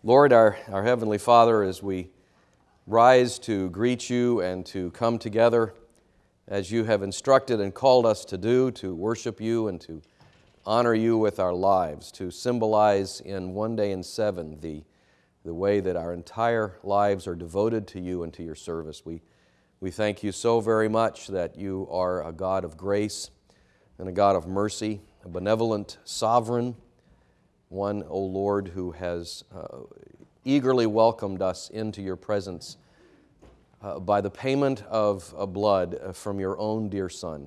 Lord, our Heavenly Father, as we rise to greet you and to come together as you have instructed and called us to do, to worship you and to honor you with our lives, to symbolize in one day in seven the way that our entire lives are devoted to you and to your service. We thank you so very much that you are a God of grace and a God of mercy, a benevolent sovereign, one, O Lord, who has eagerly welcomed us into your presence by the payment of blood from your own dear Son.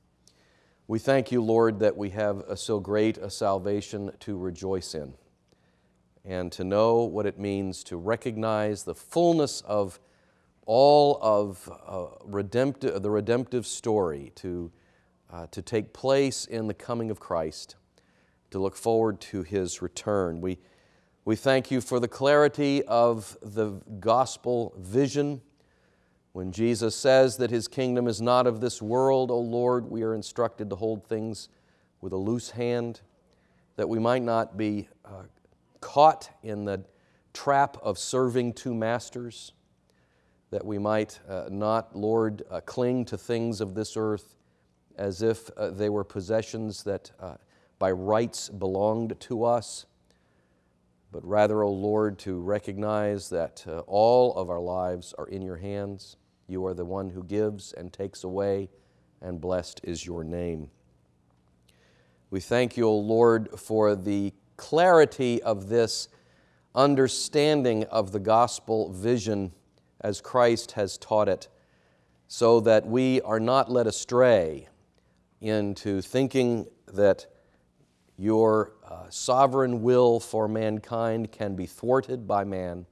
We thank you, Lord, that we have so great a salvation to rejoice in and to know what it means to recognize the fullness of all of the redemptive story to take place in the coming of Christ, to look forward to His return. We thank you for the clarity of the gospel vision. When Jesus says that His kingdom is not of this world, O Lord, we are instructed to hold things with a loose hand, that we might not be caught in the trap of serving two masters, that we might not, Lord, cling to things of this earth as if they were possessions that by rights belonged to us, but rather, O Lord, to recognize that all of our lives are in your hands. You are the one who gives and takes away, and blessed is your name. We thank you, O Lord, for the clarity of this understanding of the gospel vision as Christ has taught it, so that we are not led astray into thinking that your sovereign will for mankind can be thwarted by man,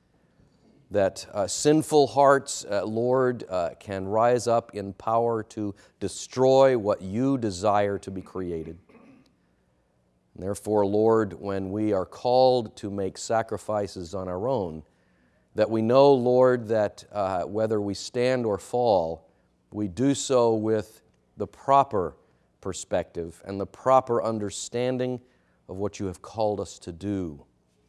that sinful hearts, Lord, can rise up in power to destroy what you desire to be created. And therefore, Lord, when we are called to make sacrifices on our own, that we know, Lord, that whether we stand or fall, we do so with the proper perspective and the proper understanding of what you have called us to do.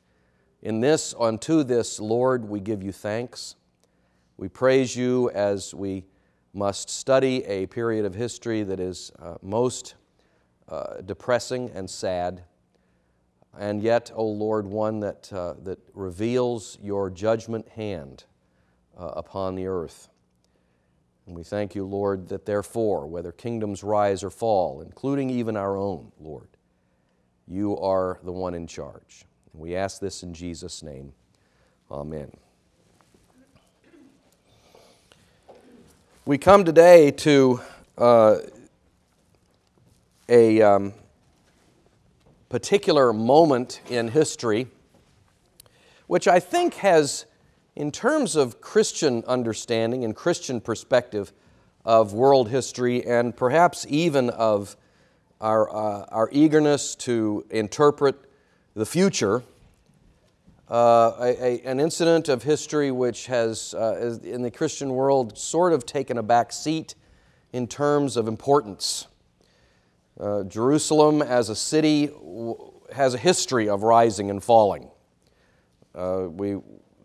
Unto this, Lord, we give you thanks. We praise you as we must study a period of history that is most depressing and sad, and yet, O Lord, one that reveals your judgment hand upon the earth. And we thank you, Lord, that therefore, whether kingdoms rise or fall, including even our own, Lord, you are the one in charge. And we ask this in Jesus' name. Amen. We come today to a particular moment in history which I think has, in terms of Christian understanding and Christian perspective of world history, and perhaps even of our eagerness to interpret the future, an incident of history which has, in the Christian world, sort of taken a back seat in terms of importance. Jerusalem as a city has a history of rising and falling. The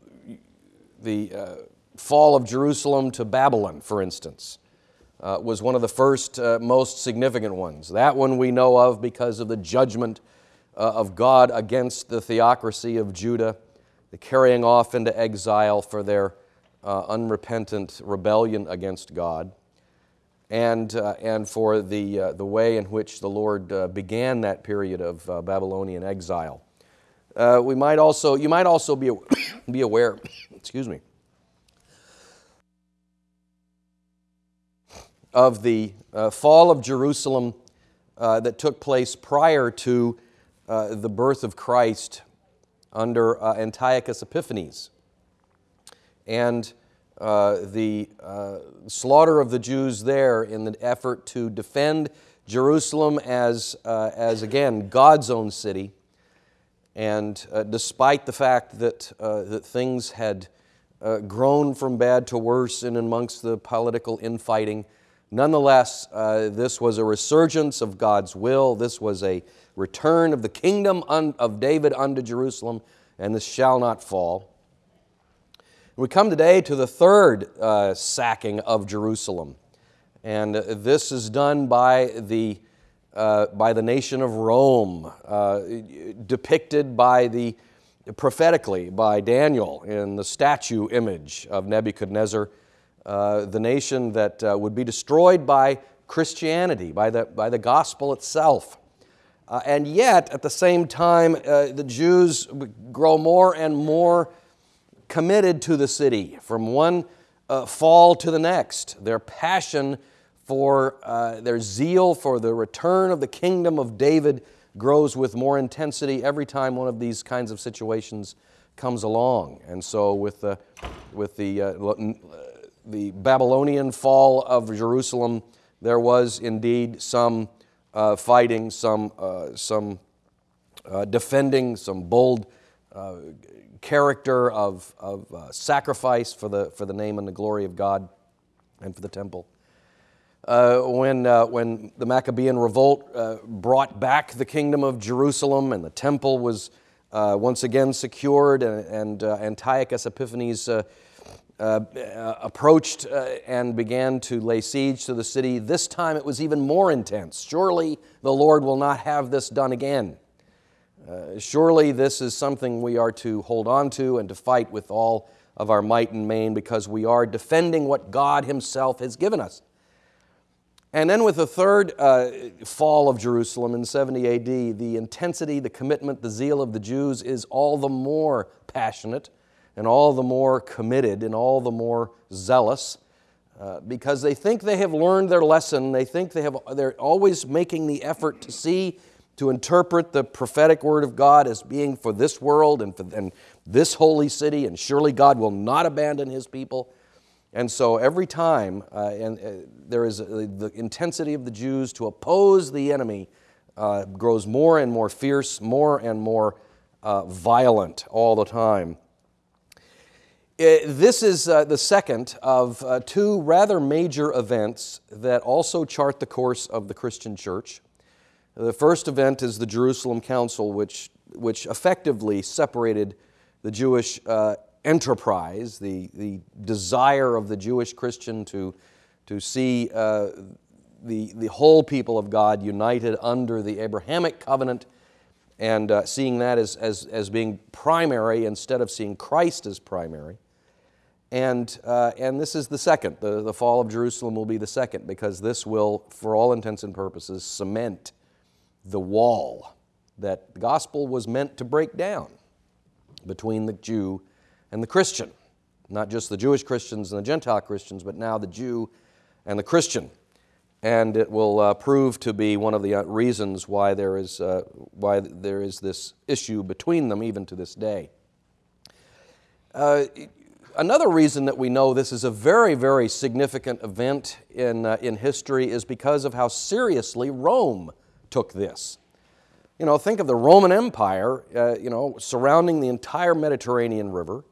fall of Jerusalem to Babylon, for instance, was one of the first most significant ones. That one we know of because of the judgment of God against the theocracy of Judah, the carrying off into exile for their unrepentant rebellion against God, and for the way in which the Lord began that period of Babylonian exile. You might also be aware, excuse me, of the fall of Jerusalem that took place prior to the birth of Christ under Antiochus Epiphanes, and the slaughter of the Jews there in the effort to defend Jerusalem as again, God's own city. And despite the fact that things had grown from bad to worse and amongst the political infighting, Nonetheless, this was a resurgence of God's will. This was a return of the kingdom of David unto Jerusalem, and this shall not fall. We come today to the third sacking of Jerusalem, and this is done by the nation of Rome, depicted prophetically by Daniel in the statue image of Nebuchadnezzar, the nation that would be destroyed by Christianity, by the gospel itself. And yet, at the same time, the Jews grow more and more committed to the city from one fall to the next. Their passion for, their zeal for the return of the kingdom of David grows with more intensity every time one of these kinds of situations comes along. And so with the Babylonian fall of Jerusalem, there was indeed some fighting, some defending, some bold character of sacrifice for the name and the glory of God and for the temple. When the Maccabean revolt brought back the kingdom of Jerusalem and the temple was once again secured, and Antiochus Epiphanes approached and began to lay siege to the city, this time it was even more intense. Surely the Lord will not have this done again. Surely this is something we are to hold on to and to fight with all of our might and main, because we are defending what God Himself has given us. And then with the third fall of Jerusalem in 70 AD, the intensity, the commitment, the zeal of the Jews is all the more passionate and all the more committed and all the more zealous because they think they have learned their lesson. They think they're always making the effort to interpret the prophetic word of God as being for this world and this holy city, and surely God will not abandon His people. And so every time there is the intensity of the Jews to oppose the enemy grows more and more fierce, more and more violent all the time. This is the second of two rather major events that also chart the course of the Christian church. The first event is the Jerusalem Council, which effectively separated the Jewish enterprise, the desire of the Jewish Christian to see the whole people of God united under the Abrahamic covenant, and seeing that as being primary instead of seeing Christ as primary. And this is the second. The fall of Jerusalem will be the second, because this will, for all intents and purposes, cement the wall that the gospel was meant to break down between the Jew and the Christian. Not just the Jewish Christians and the Gentile Christians, but now the Jew and the Christian. And it will prove to be one of the reasons why there is this issue between them even to this day. Another reason that we know this is a very, very significant event in history is because of how seriously Rome took this. You know, think of the Roman Empire, surrounding the entire Mediterranean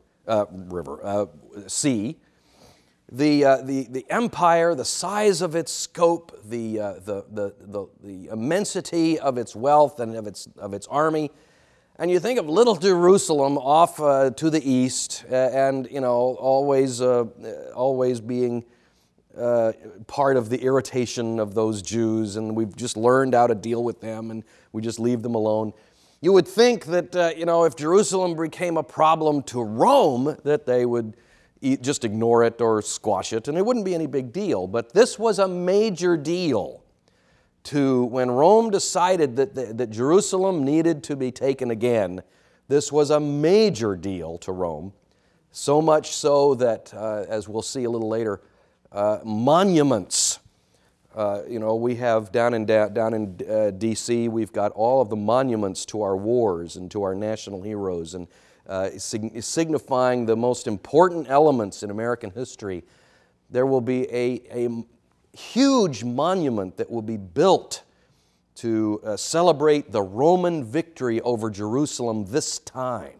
sea. The empire, the size of its scope, the immensity of its wealth and of its army, and you think of little Jerusalem off to the east, and always being part of the irritation of those Jews, and we've just learned how to deal with them, and we just leave them alone. You would think that if Jerusalem became a problem to Rome, that they would just ignore it or squash it, and it wouldn't be any big deal. But this was a major deal when Rome decided that Jerusalem needed to be taken again. This was a major deal to Rome, so much so that, as we'll see a little later, monuments. We have down in D.C., we've got all of the monuments to our wars and to our national heroes, and signifying the most important elements in American history. There will be a huge monument that will be built to celebrate the Roman victory over Jerusalem this time,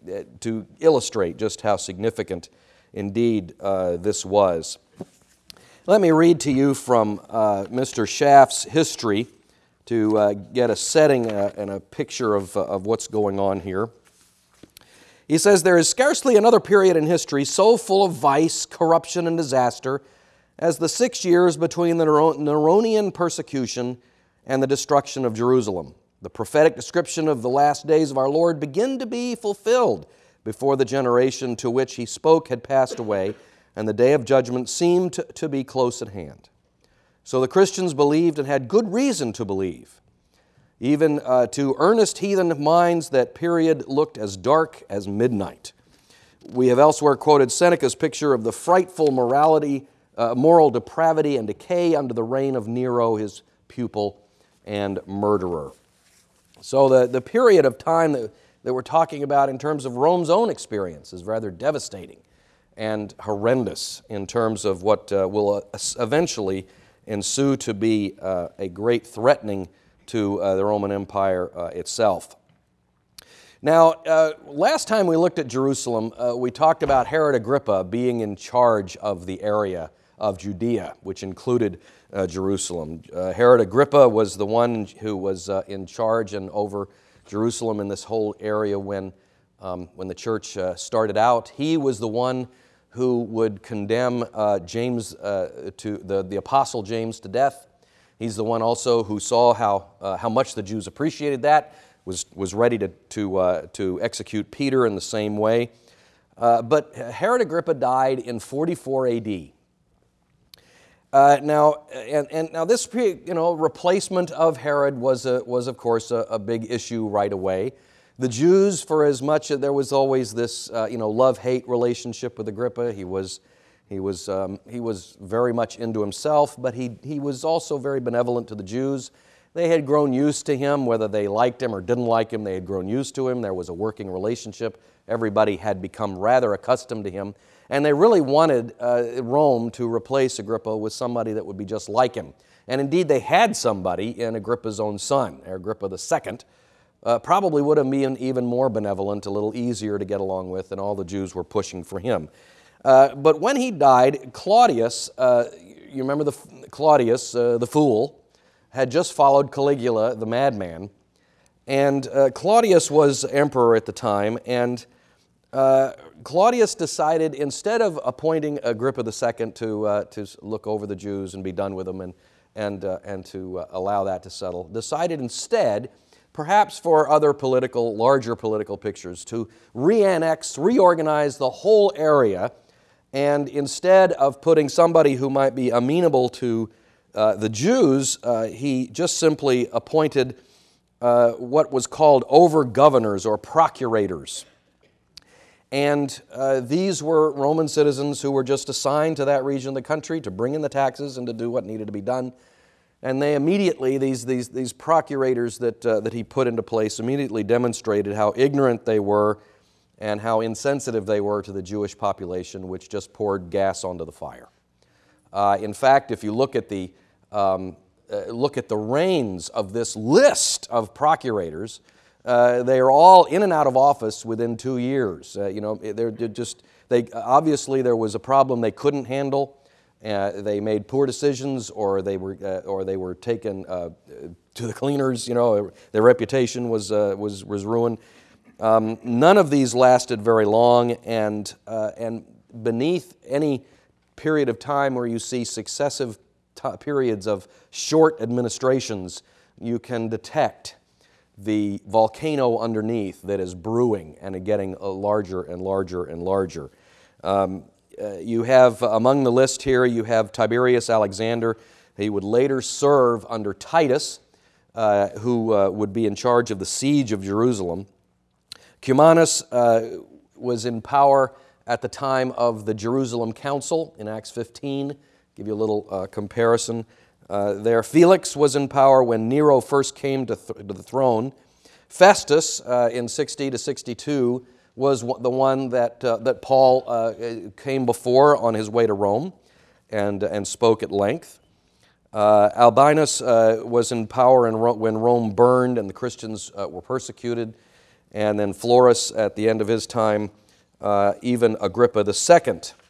to illustrate just how significant indeed this was. Let me read to you from Mr. Schaff's history to get a setting and a picture of what's going on here. He says, "There is scarcely another period in history so full of vice, corruption, and disaster as the 6 years between the Neronian persecution and the destruction of Jerusalem. The prophetic description of the last days of our Lord begin to be fulfilled before the generation to which he spoke had passed away, and the day of judgment seemed to be close at hand. So the Christians believed and had good reason to believe. Even to earnest heathen minds, that period looked as dark as midnight." We have elsewhere quoted Seneca's picture of the frightful moral depravity and decay under the reign of Nero, his pupil and murderer. So the period of time that we're talking about in terms of Rome's own experience is rather devastating and horrendous in terms of what will eventually ensue to be a great threatening to the Roman Empire itself. Now, last time we looked at Jerusalem, we talked about Herod Agrippa being in charge of the area of Judea, which included Jerusalem. Herod Agrippa was the one who was in charge and over Jerusalem in this whole area when the church started out. He was the one who would condemn James the Apostle James to death. He's the one also who saw how much the Jews appreciated that, was ready to execute Peter in the same way. But Herod Agrippa died in 44 A.D. Now this replacement of Herod was of course a big issue right away. The Jews, for as much there was always this love-hate relationship with Agrippa. He was very much into himself, but he was also very benevolent to the Jews. They had grown used to him, whether they liked him or didn't like him. They had grown used to him. There was a working relationship. Everybody had become rather accustomed to him. And they really wanted Rome to replace Agrippa with somebody that would be just like him. And indeed, they had somebody in Agrippa's own son, Agrippa II. Probably would have been even more benevolent, a little easier to get along with, and all the Jews were pushing for him. But when he died, Claudius, you remember Claudius, the fool, had just followed Caligula, the madman. And Claudius was emperor at the time, and Claudius decided, instead of appointing Agrippa II to look over the Jews and be done with them and to allow that to settle, decided instead, perhaps for other larger political pictures, to reorganize the whole area, and instead of putting somebody who might be amenable to the Jews, he just simply appointed what was called over-governors or procurators. And these were Roman citizens who were just assigned to that region of the country to bring in the taxes and to do what needed to be done. And they immediately, these procurators that he put into place, immediately demonstrated how ignorant they were and how insensitive they were to the Jewish population, which just poured gas onto the fire. In fact, if you look at the reigns of this list of procurators, they are all in and out of office within 2 years. Obviously there was a problem they couldn't handle. They made poor decisions, or they were taken to the cleaners. Their reputation was ruined. None of these lasted very long, and beneath any period of time where you see successive periods of short administrations, you can detect the volcano underneath that is brewing and getting larger and larger and larger. You have, among the list here, you have Tiberius Alexander. He would later serve under Titus, who would be in charge of the siege of Jerusalem. Cumanus was in power at the time of the Jerusalem Council in Acts 15. Give you a little comparison there. Felix was in power when Nero first came to the throne. Festus, in 60 to 62, was the one that Paul came before on his way to Rome and spoke at length. Albinus was in power when Rome burned and the Christians were persecuted. And then Florus, at the end of his time, even Agrippa II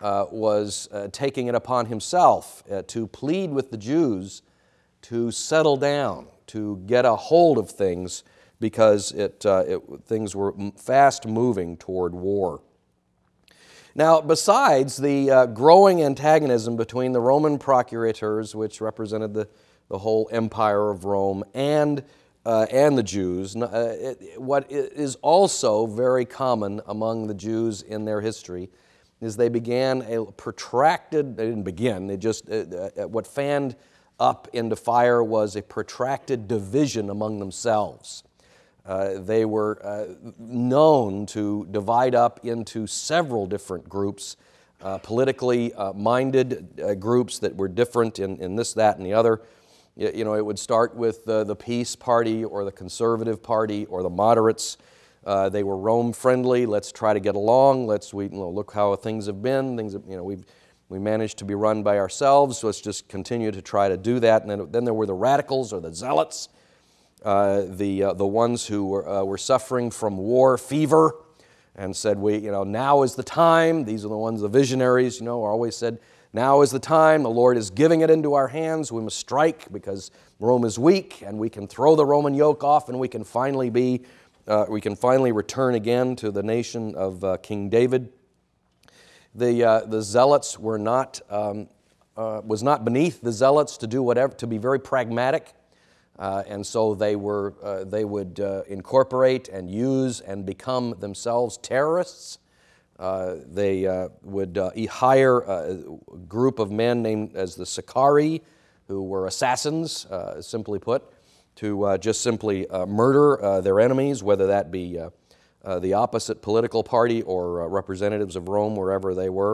was taking it upon himself to plead with the Jews to settle down, to get a hold of things, because things were fast moving toward war. Now, besides the growing antagonism between the Roman procurators, which represented the whole empire of Rome, and the Jews, what is also very common among the Jews in their history is they began a protracted, they didn't begin, they just, what fanned up into fire was a protracted division among themselves. They were known to divide up into several different groups, politically minded groups that were different in this, that, and the other. You know, it would start with the Peace Party or the Conservative Party or the moderates. They were Rome friendly. Let's try to get along. Look how things have been. We managed to be run by ourselves, so let's just continue to try to do that. And then there were the radicals or the zealots, the ones who were suffering from war fever, and said, now is the time. These are the ones, the visionaries, always said, now is the time. The Lord is giving it into our hands. We must strike because Rome is weak, and we can throw the Roman yoke off, and we can finally return again to the nation of King David. The zealots were not was not beneath the zealots to do whatever, to be very pragmatic, and so they would incorporate and use and become themselves terrorists. They would hire a group of men named as the Sicarii, who were assassins, simply put, to just simply murder their enemies, whether that be the opposite political party or representatives of Rome, wherever they were.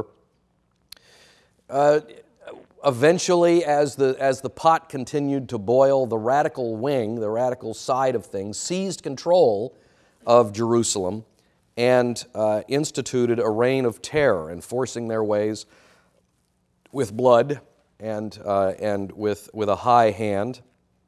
Eventually, as the pot continued to boil, the radical wing, the radical side of things, seized control of Jerusalem and instituted a reign of terror, enforcing their ways with blood and with a high hand.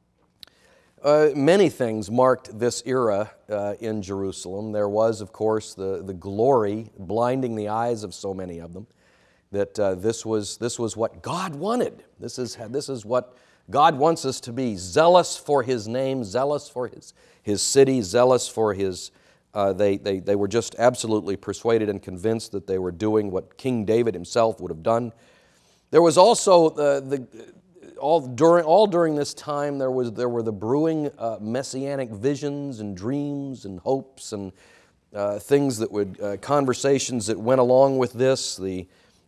Many things marked this era in Jerusalem. There was, of course, the glory blinding the eyes of so many of them, that this was what God wanted. This is what God wants us to be: zealous for His name, zealous for His city, zealous for His. They were just absolutely persuaded and convinced that they were doing what King David himself would have done. There was also all during this time there were the brewing messianic visions and dreams and hopes and things that would conversations that went along with this. The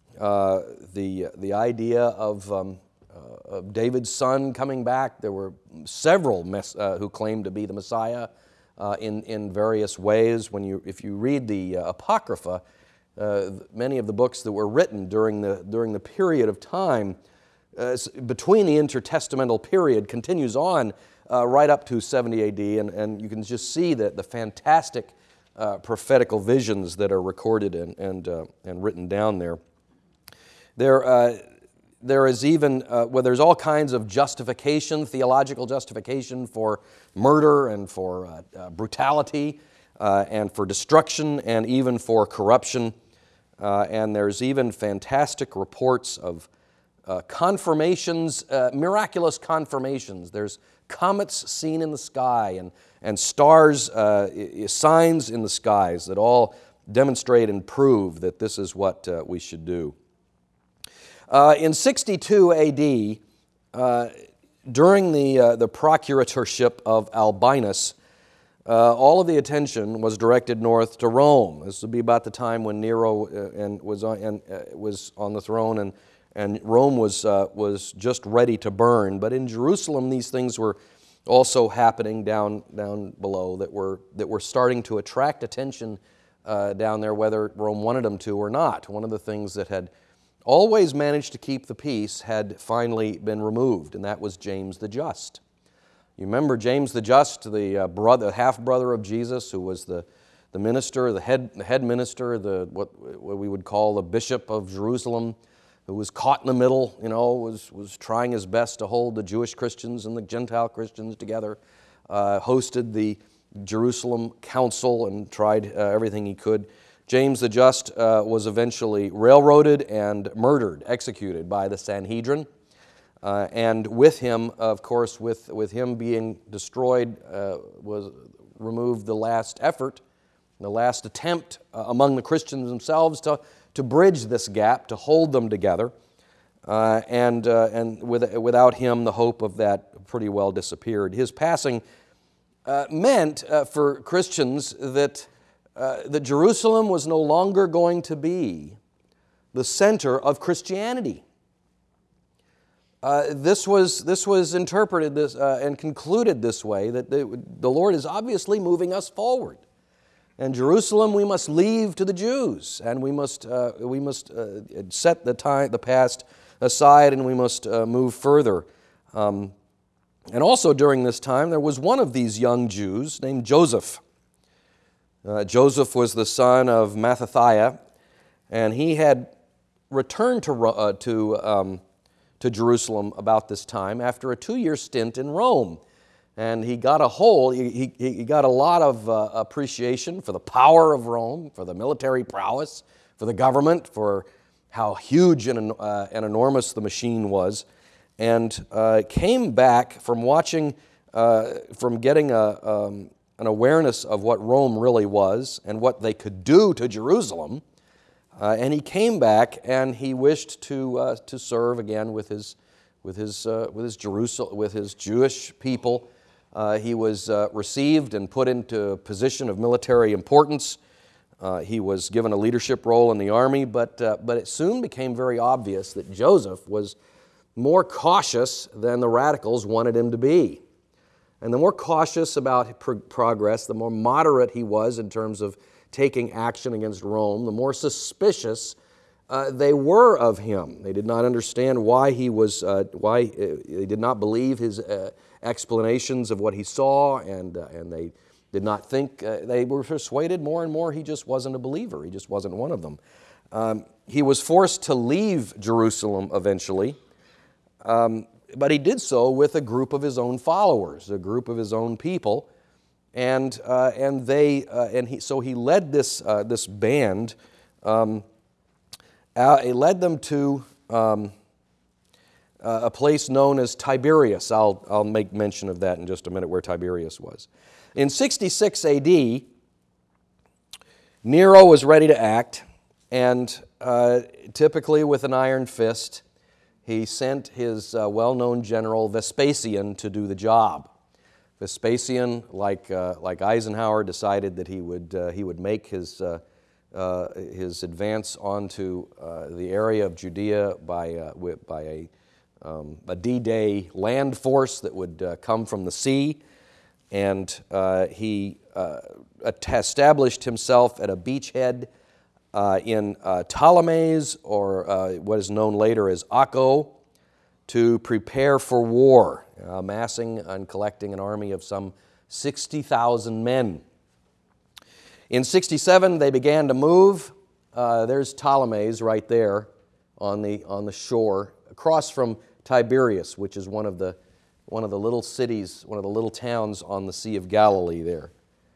idea of David's son coming back. There were several who claimed to be the Messiah in various ways. If you read the Apocrypha, many of the books that were written during the period of time between the intertestamental period continues on right up to 70 A.D., and you can just see the fantastic prophetical visions that are recorded and written down there. There is even, there's all kinds of justification, theological justification for murder and for brutality and for destruction and even for corruption. And there's even fantastic reports of confirmations, miraculous confirmations. There's comets seen in the sky and stars, signs in the skies that all demonstrate and prove that this is what we should do. In 62 A.D., during the procuratorship of Albinus, all of the attention was directed north to Rome. This would be about the time when Nero was on the throne, and Rome was just ready to burn. But in Jerusalem, these things were also happening down below that were starting to attract attention down there, whether Rome wanted them to or not. One of the things that had always managed to keep the peace had finally been removed, and that was James the Just. You remember James the Just, the half-brother of Jesus, who was the minister, the head minister, what we would call the bishop of Jerusalem, who was caught in the middle, was trying his best to hold the Jewish Christians and the Gentile Christians together, hosted the Jerusalem Council and tried everything he could. James the Just was eventually railroaded and murdered, executed by the Sanhedrin. And with him, of course, with him being destroyed, was removed the last effort, the last attempt among the Christians themselves to bridge this gap, to hold them together. And without him, the hope of that pretty well disappeared. His passing meant for Christians that Jerusalem was no longer going to be the center of Christianity. This was interpreted and concluded this way, that the Lord is obviously moving us forward. And Jerusalem we must leave to the Jews, and we must set the past aside, and we must move further. And also during this time, there was one of these young Jews named Joseph. Joseph was the son of Mattathiah, and he had returned to Jerusalem about this time after a 2-year stint in Rome. And he got he got a lot of appreciation for the power of Rome, for the military prowess, for the government, for how huge and enormous the machine was, and came back from watching, from getting an awareness of what Rome really was and what they could do to Jerusalem. And he came back and he wished to serve again with his Jewish people. He was received and put into a position of military importance. He was given a leadership role in the army, but it soon became very obvious that Joseph was more cautious than the radicals wanted him to be. And the more cautious about progress, the more moderate he was in terms of taking action against Rome, the more suspicious they were of him. They did not understand why they did not believe his explanations of what he saw, and they did not think, they were persuaded more and more he just wasn't a believer. He just wasn't one of them. He was forced to leave Jerusalem eventually, but he did so with a group of his own followers, a group of his own people, so he led this band. He led them to a place known as Tiberias. I'll make mention of that in just a minute, where Tiberias was. In 66 A.D., Nero was ready to act, and typically with an iron fist, he sent his well-known general Vespasian to do the job. Vespasian, like Eisenhower, decided that he would make his advance onto the area of Judea by a D-Day land force that would come from the sea, and he established himself at a beachhead in Ptolemais, or what is known later as Acco, to prepare for war, amassing and collecting an army of some 60,000 men. In 67, they began to move. There's Ptolemais right there on the shore, across from Tiberias, which is one of the little cities, one of the little towns on the Sea of Galilee there.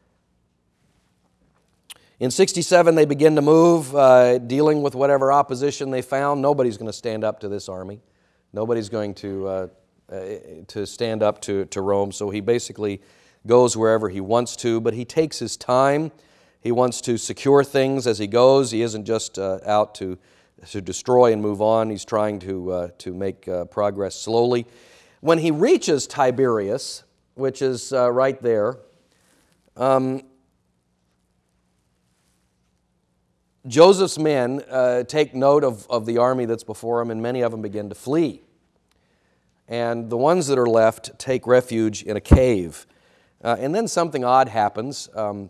In 67, they begin to move, dealing with whatever opposition they found. Nobody's going to stand up to this army. Nobody's going to stand up to Rome, so he basically goes wherever he wants to, but he takes his time. He wants to secure things as he goes. He isn't just out to destroy and move on. He's trying to make progress slowly. When he reaches Tiberias, which is right there, Joseph's men take note of the army that's before him, and many of them begin to flee. And the ones that are left take refuge in a cave. And then something odd happens.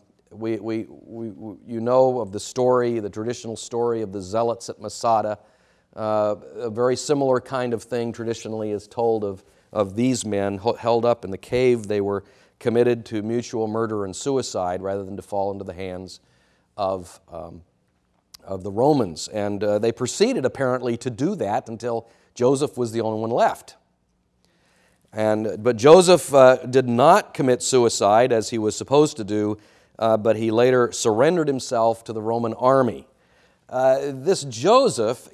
You know of the story, the traditional story of the zealots at Masada. A very similar kind of thing traditionally is told of these men held up in the cave. They were committed to mutual murder and suicide rather than to fall into the hands of the Romans. And they proceeded apparently to do that until Joseph was the only one left. But Joseph did not commit suicide as he was supposed to do but he later surrendered himself to the Roman army. This Joseph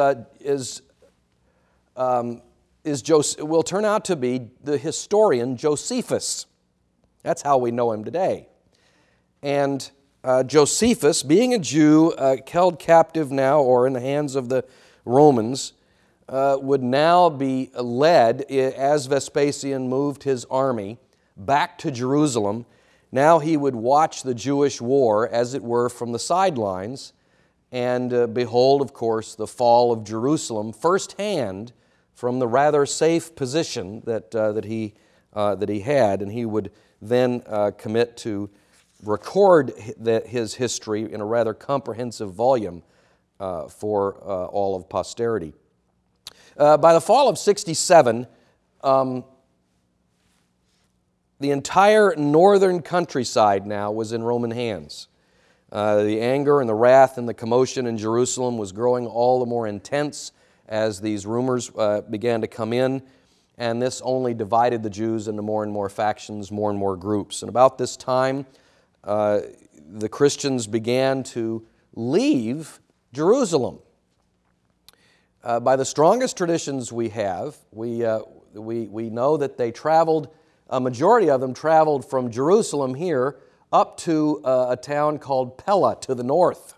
will turn out to be the historian Josephus. That's how we know him today. And Josephus, being a Jew, held captive now or in the hands of the Romans, would now be led, as Vespasian moved his army back to Jerusalem. Now he would watch the Jewish war, as it were, from the sidelines, and behold, of course, the fall of Jerusalem firsthand from the rather safe position that he had, and he would then commit to record his history in a rather comprehensive volume for all of posterity. By the fall of 67, the entire northern countryside now was in Roman hands. The anger and the wrath and the commotion in Jerusalem was growing all the more intense as these rumors began to come in, and this only divided the Jews into more and more factions, more and more groups. And about this time, the Christians began to leave Jerusalem. By the strongest traditions we have, we know that they traveled, a majority of them traveled from Jerusalem here up to a town called Pella to the north.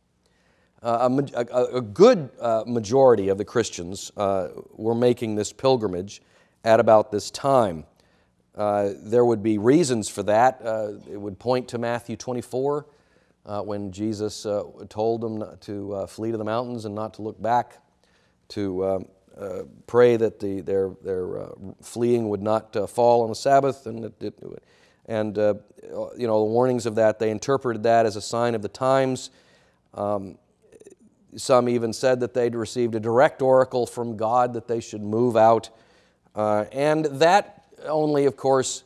A good majority of the Christians were making this pilgrimage at about this time. There would be reasons for that. It would point to Matthew 24, when Jesus told them to flee to the mountains and not to look back, to pray that their fleeing would not fall on the Sabbath, and the warnings of that, they interpreted that as a sign of the times. Some even said that they'd received a direct oracle from God that they should move out, and that only, of course,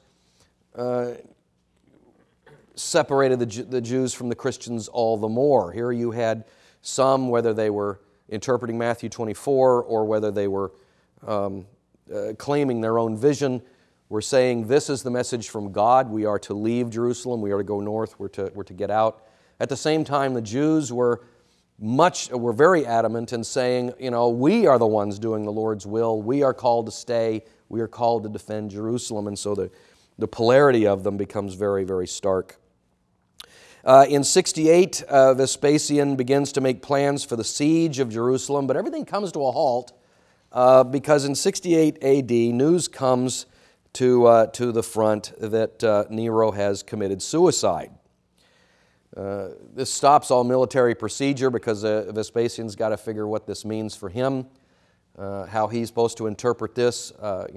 separated the Jews from the Christians all the more. Here you had some, whether they were interpreting Matthew 24 or whether they were claiming their own vision, were saying, this is the message from God. We are to leave Jerusalem. We are to go north. We're to get out. At the same time, the Jews were very adamant in saying, we are the ones doing the Lord's will. We are called to stay. We are called to defend Jerusalem. And so the polarity of them becomes very, very stark. In 68, Vespasian begins to make plans for the siege of Jerusalem, but everything comes to a halt because in 68 AD, news comes to the front that Nero has committed suicide. This stops all military procedure because Vespasian's got to figure what this means for him, how he's supposed to interpret this.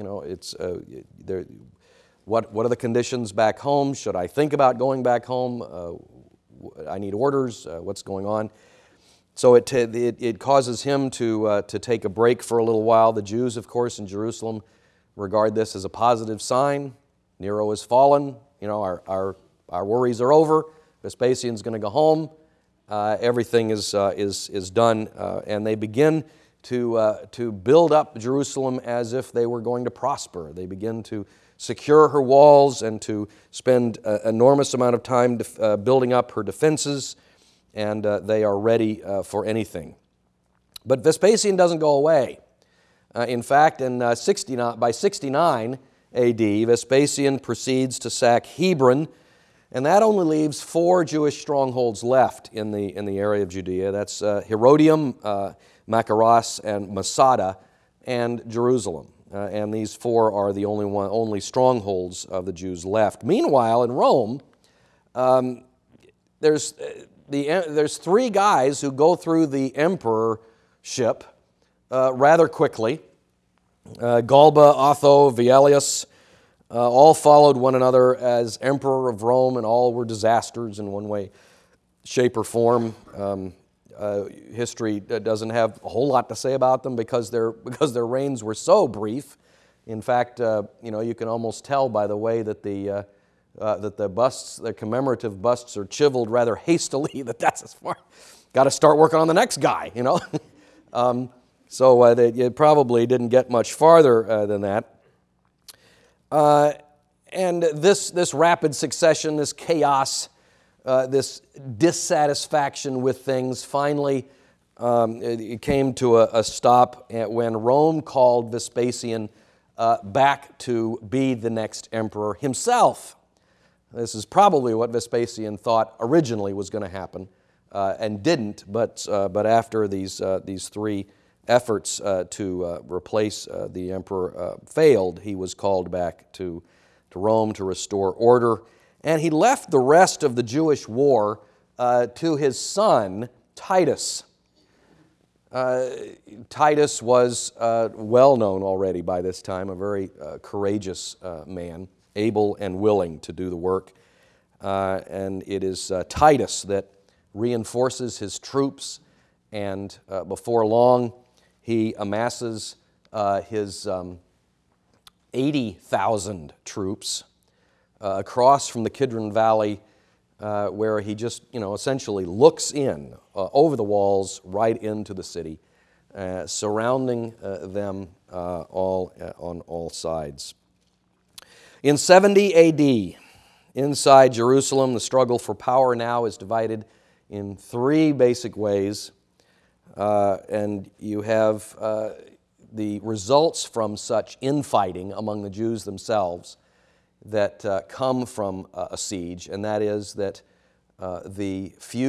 What are the conditions back home? Should I think about going back home? I need orders. What's going on? So it causes him to take a break for a little while. The Jews, of course, in Jerusalem regard this as a positive sign. Nero has fallen. Our worries are over. Vespasian's going to go home. Everything is done, and they begin to build up Jerusalem as if they were going to prosper. They begin to secure her walls and to spend an enormous amount of time building up her defenses, and they are ready for anything. But Vespasian doesn't go away. In fact, by 69 AD, Vespasian proceeds to sack Hebron, and that only leaves 4 Jewish strongholds left in the area of Judea. That's Herodium, Machaerus, and Masada, and Jerusalem. And these 4 are the only strongholds of the Jews left. Meanwhile, in Rome, there's 3 guys who go through the emperorship rather quickly. Galba, Otho, Vitellius, all followed one another as emperor of Rome, and all were disasters in one way, shape, or form. History doesn't have a whole lot to say about them because their reigns were so brief. In fact, you can almost tell by the way that the busts, the commemorative busts, are chiseled rather hastily. That's as far. Got to start working on the next guy, So it probably didn't get much farther than that. And this rapid succession, this chaos, this dissatisfaction with things finally it came to a stop when Rome called Vespasian back to be the next emperor himself. This is probably what Vespasian thought originally was going to happen, and didn't. But after these three efforts to replace the emperor failed, he was called back to Rome to restore order, and he left the rest of the Jewish war to his son Titus. Titus was well known already by this time, a very courageous man, able and willing to do the work. And it is Titus that reinforces his troops, and before long he amasses his 80,000 troops across from the Kidron Valley, where he just, essentially looks in over the walls right into the city, surrounding them all on all sides. In 70 A.D., inside Jerusalem, the struggle for power now is divided in three basic ways, and you have the results from such infighting among the Jews themselves that come from a siege, and that is that the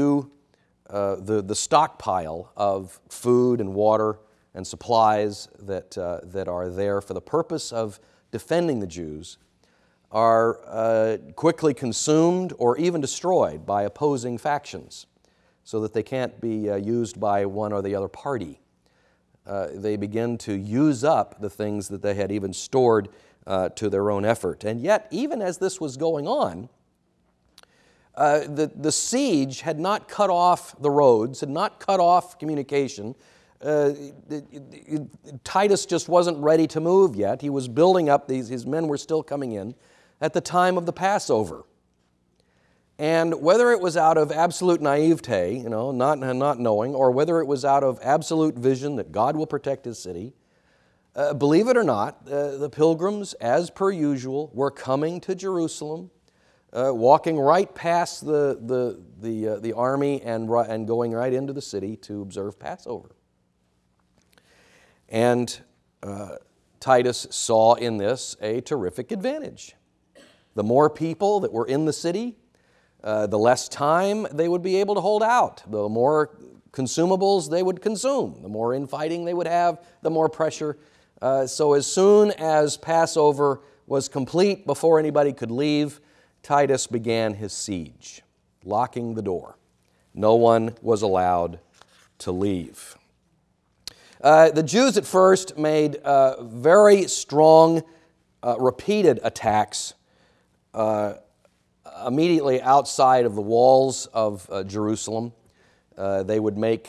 stockpile of food and water and supplies that are there for the purpose of defending the Jews are quickly consumed or even destroyed by opposing factions, so that they can't be used by one or the other party. They begin to use up the things that they had even stored to their own effort. And yet, even as this was going on, the siege had not cut off the roads, had not cut off communication. Titus just wasn't ready to move yet. He was building up his men were still coming in at the time of the Passover. And whether it was out of absolute naivete, not knowing, or whether it was out of absolute vision that God will protect His city, believe it or not, the pilgrims, as per usual, were coming to Jerusalem, walking right past the army and going right into the city to observe Passover. And Titus saw in this a terrific advantage. The more people that were in the city, the less time they would be able to hold out. The more consumables they would consume, the more infighting they would have, the more pressure. So as soon as Passover was complete, before anybody could leave, Titus began his siege, locking the door. No one was allowed to leave. The Jews at first made very strong, repeated attacks immediately outside of the walls of Jerusalem. They would make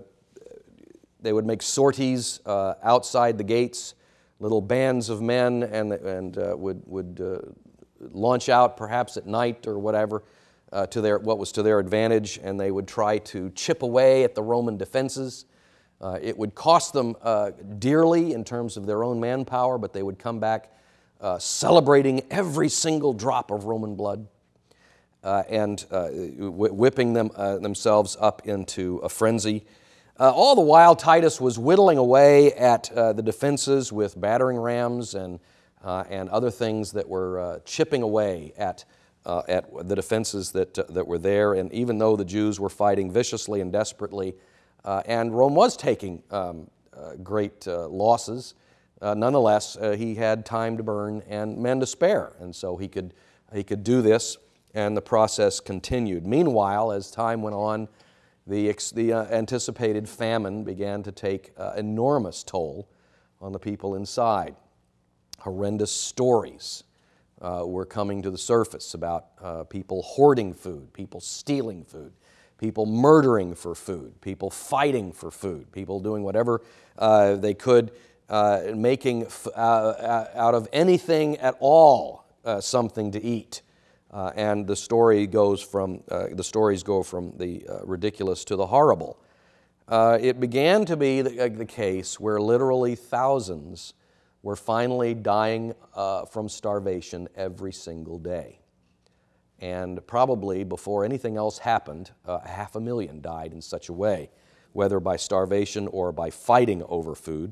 sorties outside the gates, little bands of men, and would launch out perhaps at night or whatever to what was to their advantage, and they would try to chip away at the Roman defenses. It would cost them dearly in terms of their own manpower, but they would come back celebrating every single drop of Roman blood and whipping themselves up into a frenzy. All the while, Titus was whittling away at the defenses with battering rams and other things that were chipping away at the defenses that were there. And even though the Jews were fighting viciously and desperately, and Rome was taking great losses, nonetheless, he had time to burn and men to spare, and so he could do this, and the process continued. Meanwhile, as time went on, the anticipated famine began to take enormous toll on the people inside. Horrendous stories were coming to the surface about people hoarding food, people stealing food, people murdering for food, people fighting for food, people doing whatever they could, making out of anything at all something to eat. And the stories go from the ridiculous to the horrible. It began to be the case where literally thousands were finally dying from starvation every single day. And probably before anything else happened, 500,000 died in such a way, whether by starvation or by fighting over food.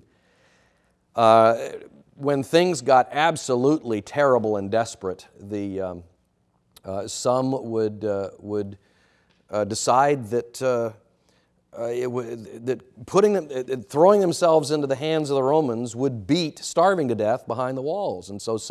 When things got absolutely terrible and desperate, some would decide that throwing themselves into the hands of the Romans would beat starving to death behind the walls. And so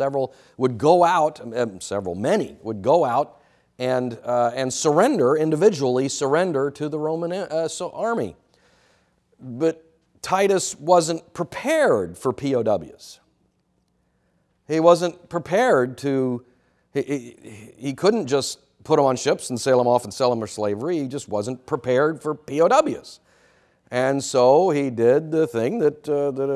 many would go out and surrender, individually surrender to the Roman army. But Titus wasn't prepared for POWs. He wasn't prepared he couldn't just put them on ships and sail them off and sell them for slavery. He just wasn't prepared for POWs. And so he did the thing that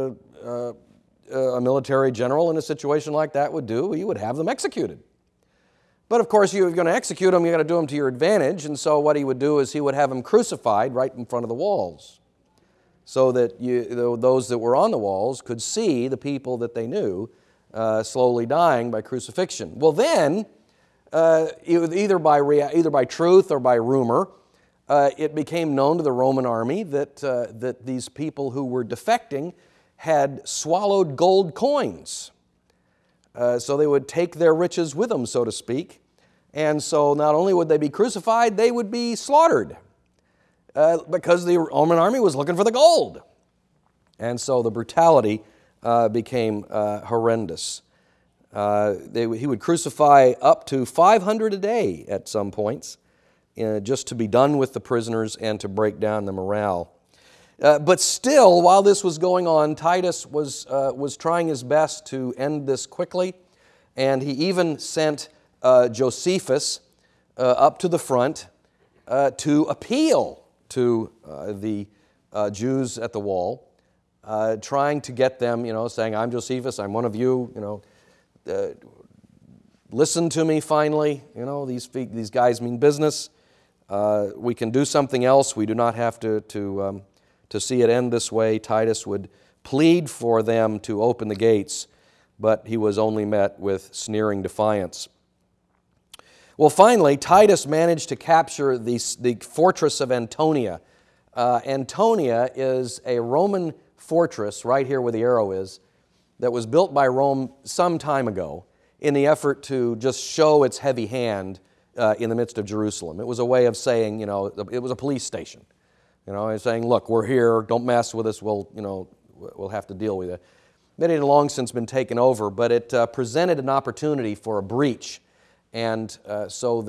a military general in a situation like that would do. He would have them executed. But of course, you're going to execute them, you've got to do them to your advantage. And so what he would do is he would have them crucified right in front of the walls, so that those that were on the walls could see the people that they knew slowly dying by crucifixion. Well, then, either by truth or by rumor, it became known to the Roman army that these people who were defecting had swallowed gold coins. So they would take their riches with them, so to speak. And so not only would they be crucified, they would be slaughtered because the Roman army was looking for the gold. And so the brutality became horrendous. He would crucify up to 500 a day at some points, just to be done with the prisoners and to break down the morale. But still, while this was going on, Titus was trying his best to end this quickly, and he even sent Josephus up to the front to appeal to the Jews at the wall, trying to get them, saying, "I'm Josephus, I'm one of you, listen to me finally, these guys mean business. We can do something else. We do not have to see it end this way." Titus would plead for them to open the gates, but he was only met with sneering defiance. Well, finally, Titus managed to capture the fortress of Antonia. Antonia is a Roman fortress, right here where the arrow is, that was built by Rome some time ago in the effort to just show its heavy hand in the midst of Jerusalem. It was a way of saying, it was a police station. It's saying, look, we're here, don't mess with us, we'll have to deal with it. It had long since been taken over, but it presented an opportunity for a breach. And so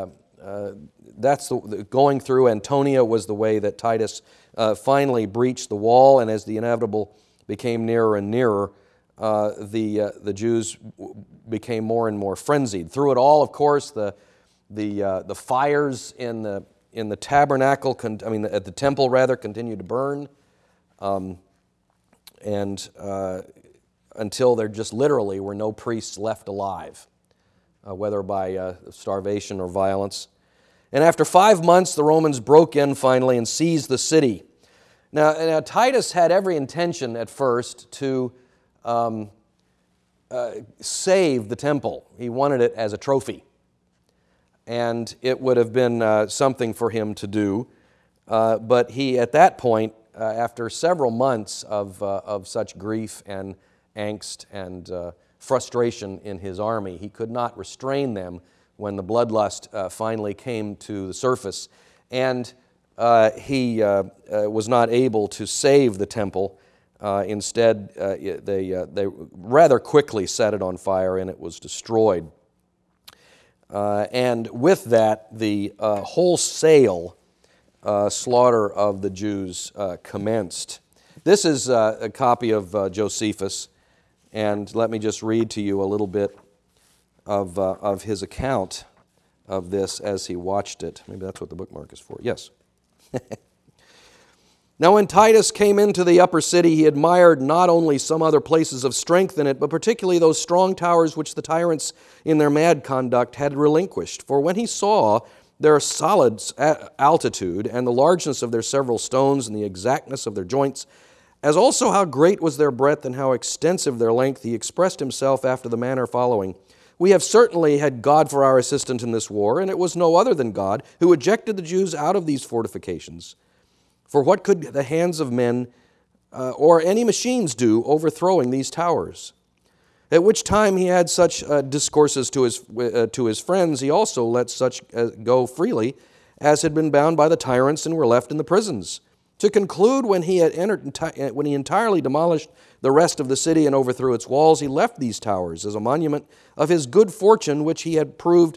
going through Antonia was the way that Titus finally breached the wall, and as the inevitable became nearer and nearer, the Jews became more and more frenzied. Through it all, of course, the fires in the tabernacle, at the temple rather, continued to burn, and until there just literally were no priests left alive, whether by starvation or violence. And after 5 months, the Romans broke in finally and seized the city. Now Titus had every intention at first to save the temple. He wanted it as a trophy. And it would have been something for him to do. But he, at that point, after several months of such grief and angst and frustration in his army, he could not restrain them when the bloodlust finally came to the surface. And he was not able to save the temple. Instead, they rather quickly set it on fire and it was destroyed. And with that, the wholesale slaughter of the Jews commenced. This is a copy of Josephus, and let me just read to you a little bit of his account of this as he watched it. Maybe that's what the bookmark is for. Yes. Now when Titus came into the upper city, he admired not only some other places of strength in it, but particularly those strong towers which the tyrants in their mad conduct had relinquished. For when he saw their solid altitude and the largeness of their several stones and the exactness of their joints, as also how great was their breadth and how extensive their length, he expressed himself after the manner following: We have certainly had God for our assistant in this war, and it was no other than God who ejected the Jews out of these fortifications. For what could the hands of men or any machines do overthrowing these towers? At which time he had such discourses to his friends, he also let such go freely as had been bound by the tyrants and were left in the prisons. To conclude, when he entirely demolished the rest of the city and overthrew its walls, he left these towers as a monument of his good fortune, which had proved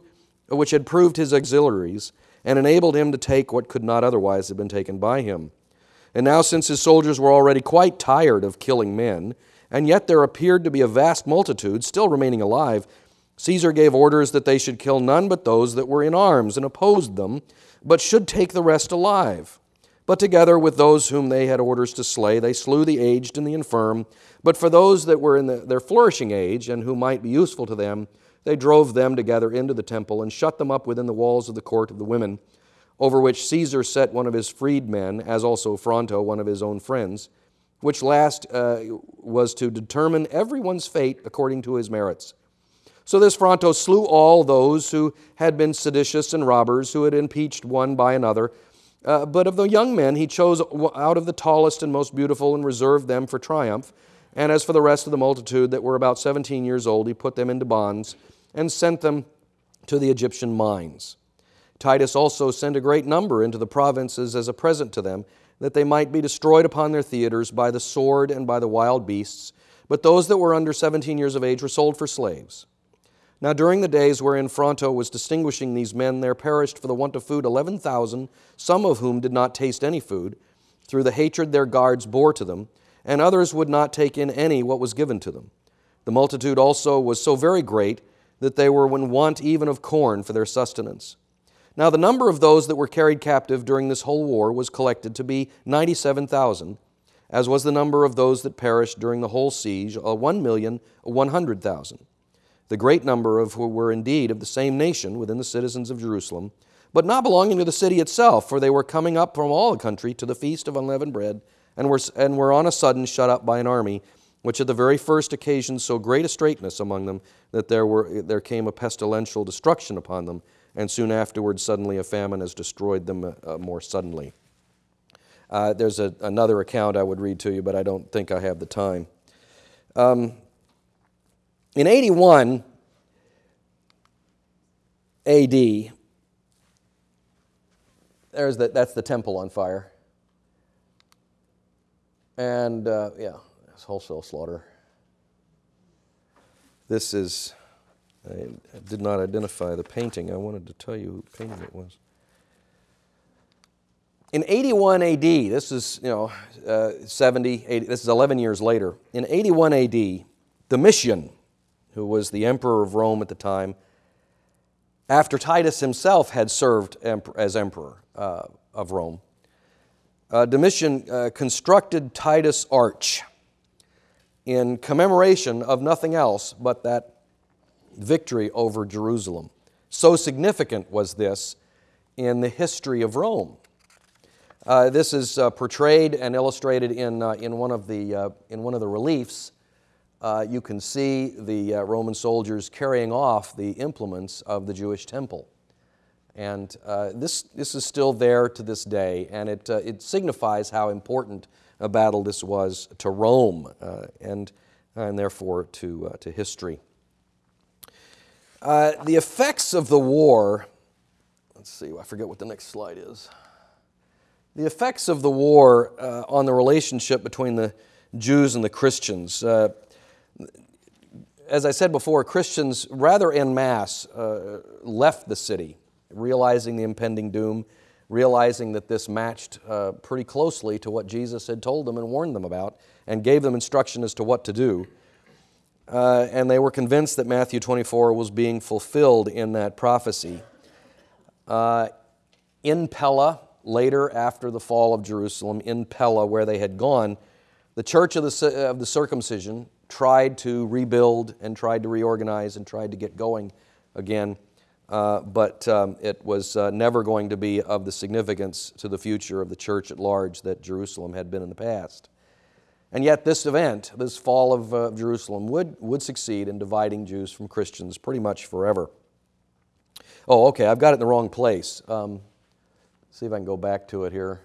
his auxiliaries, and enabled him to take what could not otherwise have been taken by him. And now, since his soldiers were already quite tired of killing men, and yet there appeared to be a vast multitude still remaining alive, Caesar gave orders that they should kill none but those that were in arms, and opposed them, but should take the rest alive. But together with those whom they had orders to slay, they slew the aged and the infirm. But for those that were in their flourishing age, and who might be useful to them, they drove them together into the temple, and shut them up within the walls of the court of the women, over which Caesar set one of his freedmen, as also Fronto, one of his own friends, which last was to determine everyone's fate according to his merits. So this Fronto slew all those who had been seditious and robbers, who had impeached one by another. But of the young men he chose out of the tallest and most beautiful and reserved them for triumph. And as for the rest of the multitude that were about 17 years old, he put them into bonds and sent them to the Egyptian mines. Titus also sent a great number into the provinces as a present to them, that they might be destroyed upon their theaters by the sword and by the wild beasts. But those that were under 17 years of age were sold for slaves. Now during the days wherein Fronto was distinguishing these men, there perished for the want of food 11,000, some of whom did not taste any food, through the hatred their guards bore to them, and others would not take in any what was given to them. The multitude also was so very great that they were in want even of corn for their sustenance. Now the number of those that were carried captive during this whole war was collected to be 97,000, as was the number of those that perished during the whole siege, 1,100,000. The great number of who were indeed of the same nation within the citizens of Jerusalem, but not belonging to the city itself, for they were coming up from all the country to the feast of unleavened bread, and were on a sudden shut up by an army, which at the very first occasioned so great a straitness among them that there came a pestilential destruction upon them, and soon afterwards suddenly a famine has destroyed them more suddenly. There's another account I would read to you, but I don't think I have the time. In 81 A.D., that's the temple on fire. And, it's wholesale slaughter. This is, I did not identify the painting. I wanted to tell you who painting it was. In 81 A.D., this is, 70, 80, this is 11 years later. In 81 A.D., Domitian, who was the emperor of Rome at the time, after Titus himself had served as emperor of Rome, Domitian constructed Titus Arch in commemoration of nothing else but that victory over Jerusalem. So significant was this in the history of Rome. This is portrayed and illustrated in one of the reliefs. You can see the Roman soldiers carrying off the implements of the Jewish temple. And this is still there to this day, and it signifies how important a battle this was to Rome and therefore to history. The effects of the war, let's see, I forget what the next slide is. The effects of the war on the relationship between the Jews and the Christians. As I said before, Christians rather en masse left the city, realizing the impending doom, realizing that this matched pretty closely to what Jesus had told them and warned them about, and gave them instruction as to what to do. And they were convinced that Matthew 24 was being fulfilled in that prophecy. In Pella, later after the fall of Jerusalem, in Pella where they had gone, the church of the circumcision tried to rebuild and tried to reorganize and tried to get going again, but it was never going to be of the significance to the future of the church at large that Jerusalem had been in the past. And yet this event, this fall of Jerusalem, would succeed in dividing Jews from Christians pretty much forever. Oh, okay, I've got it in the wrong place. See if I can go back to it here.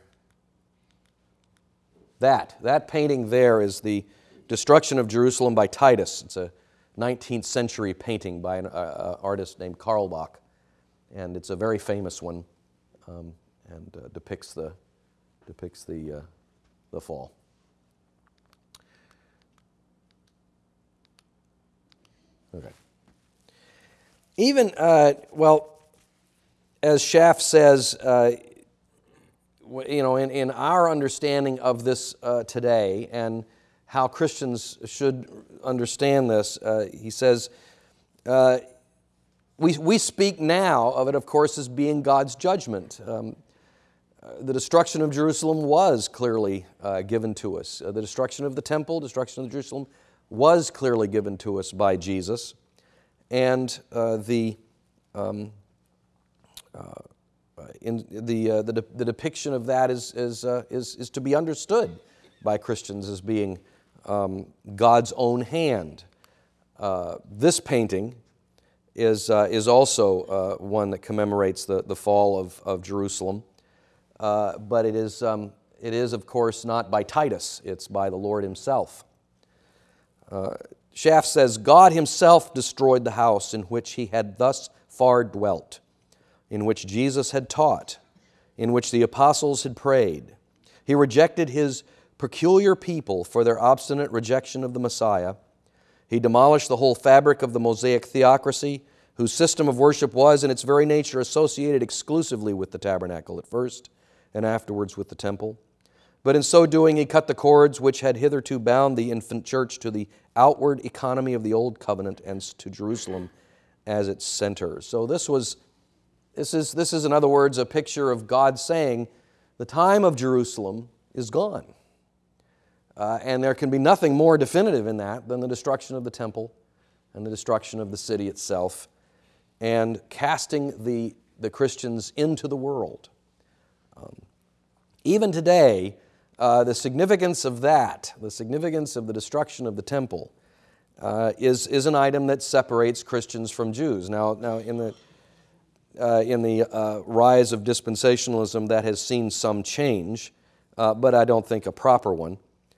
That painting there is the destruction of Jerusalem by Titus. It's a 19th century painting by an artist named Karlbach, and it's a very famous one, and depicts the fall. Okay. Even as Schaff says, in our understanding of this today and how Christians should understand this, he says, we speak now of it, of course, as being God's judgment. The destruction of Jerusalem was clearly given to us. The destruction of the temple, destruction of Jerusalem, was clearly given to us by Jesus. And the depiction of that is to be understood by Christians as being God's own hand. This painting is also one that commemorates the fall of Jerusalem, but it is of course not by Titus. It's by the Lord Himself. Schaff says, God Himself destroyed the house in which He had thus far dwelt, in which Jesus had taught, in which the apostles had prayed. He rejected His peculiar people for their obstinate rejection of the Messiah. He demolished the whole fabric of the Mosaic theocracy, whose system of worship was in its very nature associated exclusively with the tabernacle at first, and afterwards with the temple. But in so doing, He cut the cords which had hitherto bound the infant church to the outward economy of the Old Covenant and to Jerusalem as its center. So this is, in other words, a picture of God saying, the time of Jerusalem is gone. And there can be nothing more definitive in that than the destruction of the temple and the destruction of the city itself and casting the Christians into the world. Even today, the significance of that, the significance of the destruction of the temple, is an item that separates Christians from Jews. Now in the rise of dispensationalism, that has seen some change, but I don't think a proper one.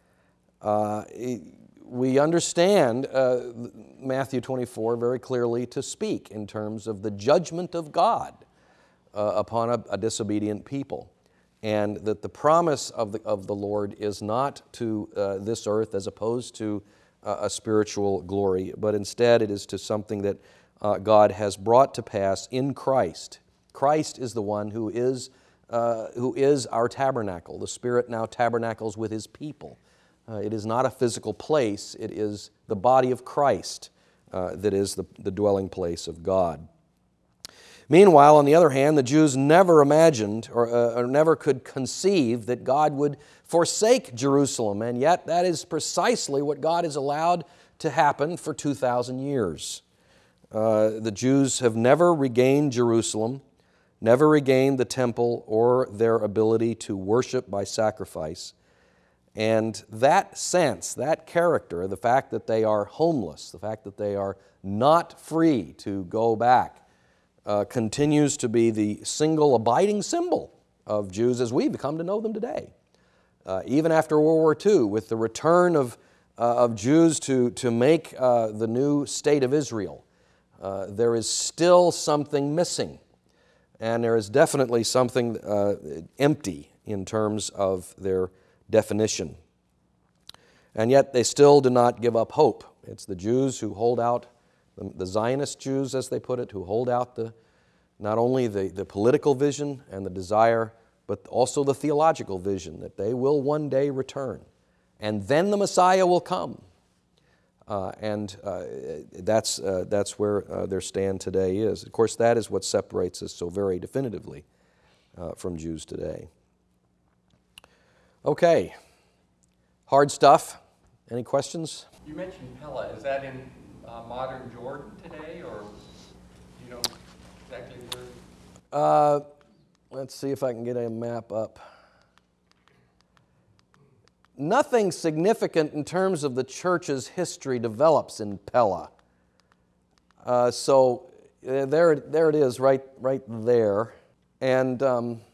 We understand Matthew 24 very clearly to speak in terms of the judgment of God upon a disobedient people, and that the promise of the Lord is not to this earth as opposed to a spiritual glory, but instead it is to something that God has brought to pass in Christ. Christ is the one who is our tabernacle. The Spirit now tabernacles with His people. It is not a physical place, it is the body of Christ that is the dwelling place of God. Meanwhile, on the other hand, the Jews never imagined or never could conceive that God would forsake Jerusalem, and yet that is precisely what God has allowed to happen for 2,000 years. The Jews have never regained Jerusalem, never regained the temple or their ability to worship by sacrifice. And that sense, that character, the fact that they are homeless, the fact that they are not free to go back, continues to be the single abiding symbol of Jews as we've come to know them today. Even after World War II, with the return of Jews to make the new state of Israel, there is still something missing. And there is definitely something empty in terms of their definition. And yet they still do not give up hope. It's the Jews who hold out, the Zionist Jews, as they put it, who hold out not only the political vision and the desire, but also the theological vision that they will one day return. And then the Messiah will come. That's where their stand today is. Of course, that is what separates us so very definitively from Jews today. Okay, hard stuff. Any questions? You mentioned Pella. Is that in modern Jordan today, or you know exactly where? Let's see if I can get a map up. nothing significant in terms of the church's history develops in Pella. So there it is, right there. And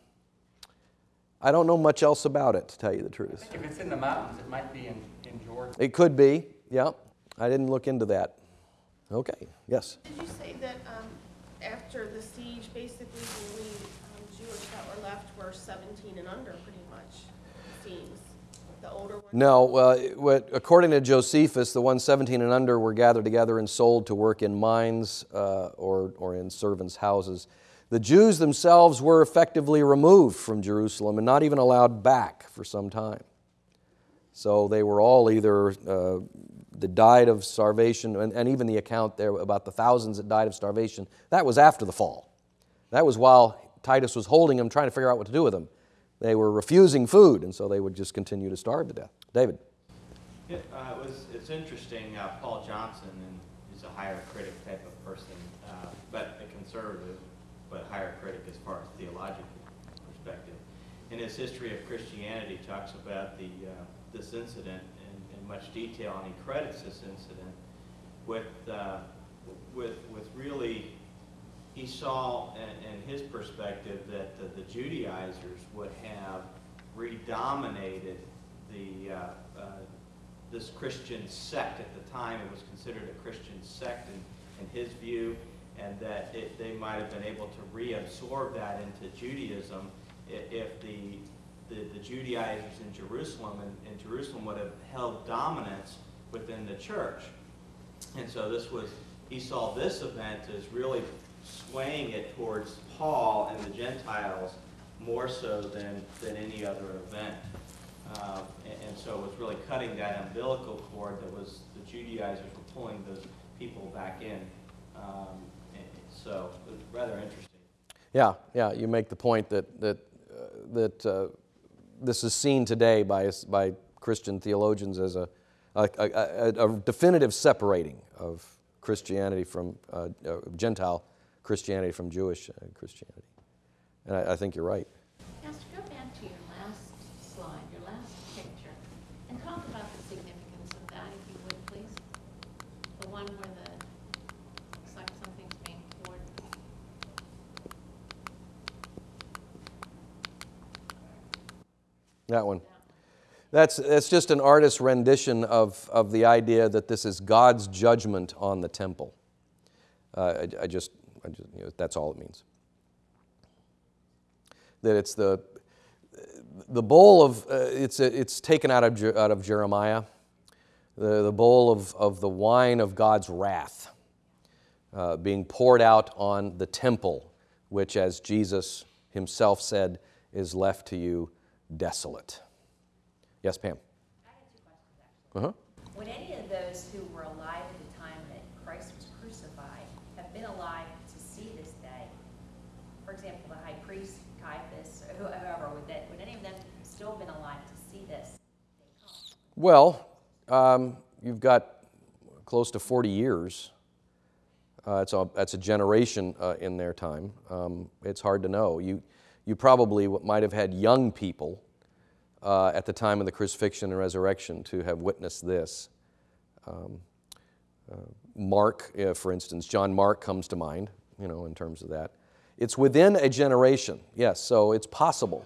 I don't know much else about it, to tell you the I truth. think if it's in the mountains, it might be in Jordan. It could be, yeah. I didn't look into that. Okay, yes. Did you say that after the siege, basically the only Jewish that were left were 17 and under, pretty much, it seems? The older ones? No, according to Josephus, the ones 17 and under were gathered together and sold to work in mines or in servants' houses. The Jews themselves were effectively removed from Jerusalem and not even allowed back for some time. So they were all either that died of starvation, and even the account there about the thousands that died of starvation, that was after the fall. That was while Titus was holding them, trying to figure out what to do with them. They were refusing food, and so they would just continue to starve to death. David? Yeah, it's interesting. Paul Johnson, and he's a higher critic type of person, but a conservative, but higher critic as far as theological perspective. In his History of Christianity, talks about this incident in much detail, and he credits this incident with really, he saw in his perspective that the Judaizers would have redominated this Christian sect. At the time, it was considered a Christian sect in his view, and that they might have been able to reabsorb that into Judaism if the Judaizers in Jerusalem and Jerusalem would have held dominance within the church. And so he saw this event as really swaying it towards Paul and the Gentiles more so than any other event. And so it was really cutting that umbilical cord that was the Judaizers were pulling those people back in. So it was rather interesting. Yeah, you make the point that this is seen today by Christian theologians as a definitive separating of Christianity from Gentile Christianity from Jewish Christianity. And I think you're right. Pastor, go back to your last slide, your last picture, and talk about the significance of that, if you would, please. The one where looks like something's being poured. That one. That's just an artist's rendition of the idea that this is God's judgment on the temple. That's all it means. That it's the bowl of it's taken out of Jeremiah, the bowl of the wine of God's wrath being poured out on the temple, which, as Jesus himself said, is left to you desolate. Yes, Pam? I had two questions, actually. Uh-huh. Would any of those who were alive at the time that Christ was crucified have been alive to see this day? For example, the high priest, Caiaphas, or whoever, would any of them still have been alive to see this day come? Well, you've got close to 40 years. That's a generation in their time. It's hard to know. You probably might have had young people at the time of the crucifixion and resurrection to have witnessed this. Mark, for instance, John Mark comes to mind, in terms of that. It's within a generation, yes, so it's possible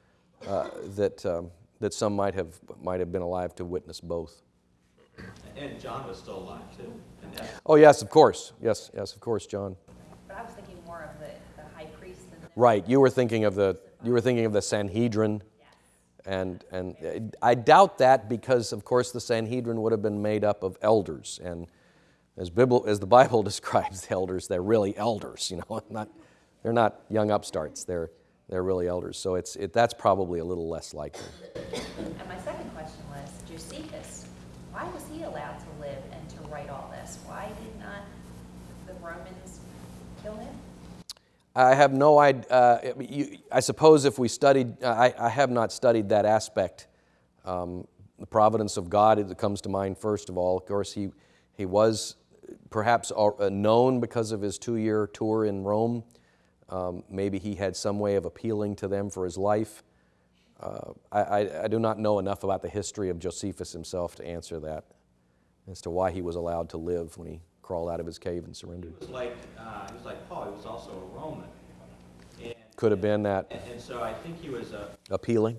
that some might have been alive to witness both. And John was still alive, too. Oh, yes, of course. Yes, of course, John. But I was thinking more of the high priest than the... Right, you were thinking of the Sanhedrin. Yes. And I doubt that because, of course, the Sanhedrin would have been made up of elders. And as the Bible describes the elders, they're really elders, they're not young upstarts, they're really elders. So that's probably a little less likely. And my second question was, Josephus, why was he allowed to live and to write all this? Why did not the Romans kill him? I have no idea. I suppose if we studied, I have not studied that aspect. The providence of God, it comes to mind first of all. Of course, he was perhaps known because of his 2-year tour in Rome. Maybe he had some way of appealing to them for his life. I do not know enough about the history of Josephus himself to answer that, as to why he was allowed to live when he crawled out of his cave and surrendered. He was like Paul, he was also a Roman. And, Could have been that and so I think he was appealing.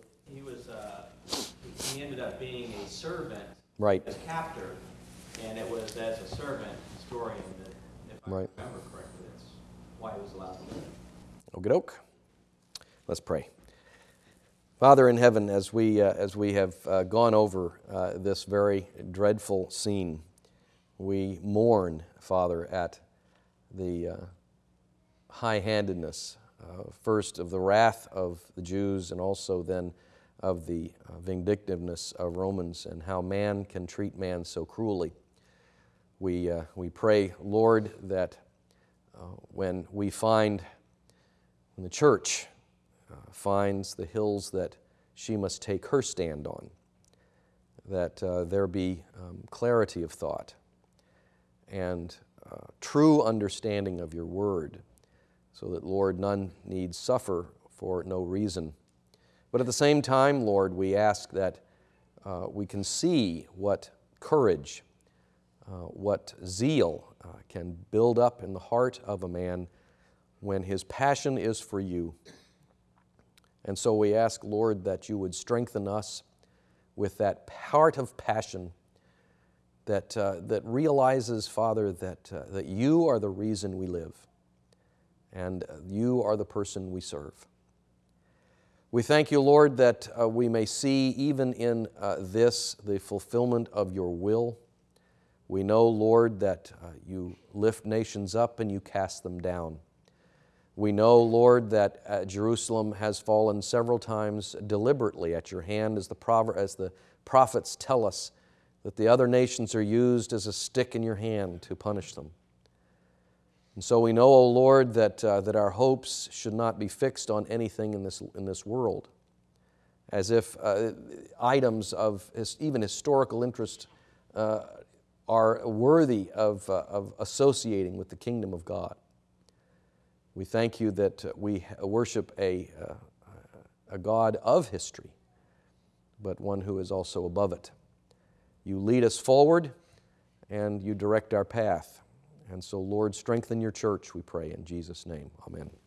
he ended up being a servant, Right. as captor, and it was as a servant historian that, if I Right. remember correctly, that's why he was allowed to live. Okie-doke. Let's pray. Father in heaven, as we have gone over this very dreadful scene, we mourn, Father, at the high-handedness, first of the wrath of the Jews and also then of the vindictiveness of Romans and how man can treat man so cruelly. We pray, Lord, that when the church finds the hills that she must take her stand on, that there be clarity of thought and true understanding of your word, so that, Lord, none need suffer for no reason. But at the same time, Lord, we ask that we can see what courage, what zeal can build up in the heart of a man when his passion is for you. And so we ask, Lord, that you would strengthen us with that heart of passion that realizes, Father, that you are the reason we live and you are the person we serve. We thank you, Lord, that we may see even in this the fulfillment of your will. We know, Lord, that you lift nations up and you cast them down. We know, Lord, that Jerusalem has fallen several times deliberately at your hand, as the prophets tell us, that the other nations are used as a stick in your hand to punish them. And so we know, O Lord, that our hopes should not be fixed on anything in this world, as if items of even historical interest are worthy of associating with the kingdom of God. We thank you that we worship a God of history, but one who is also above it. You lead us forward and you direct our path. And so, Lord, strengthen your church, we pray in Jesus' name. Amen.